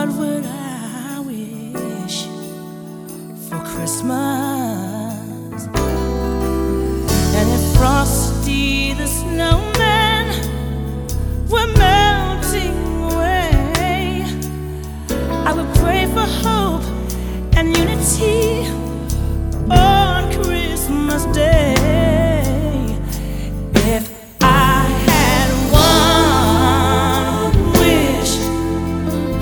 What would I wish for Christmas? And if Frosty the Snow